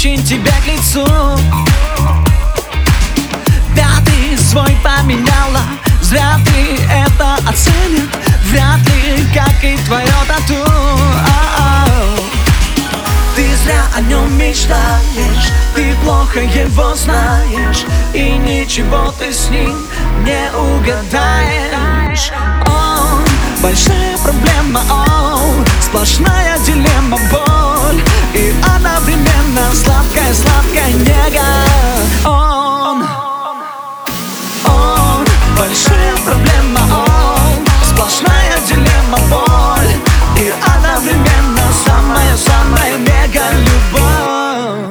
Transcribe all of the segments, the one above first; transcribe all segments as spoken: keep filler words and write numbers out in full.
очень тебя к лицу. Пятый свой поменяла, зря ты это оценил. Вряд ли, как и твое тату. Ты зря о нем мечтаешь, ты плохо его знаешь, и ничего ты с ним не угадаешь. Он большая проблема, он сплошная дилемма, боль и одновременно сладкая-сладкая нега. Он, он большая проблема, он сплошная дилемма, боль и одновременно самая-самая мега любовь.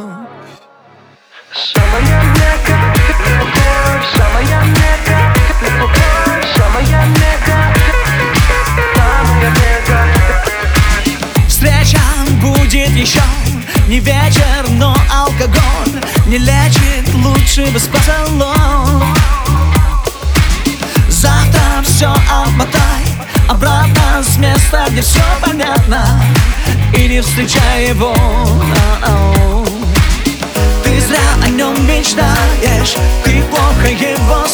Самая мега любовь, самая мега любовь, самая мега, самая мега. Встреча будет еще не вечер, но алкоголь не лечит, лучше бы спа-салон. Завтра все отмотай обратно с места, где все понятно, и не встречай его. Ты зря о нем мечтаешь, ты плохо его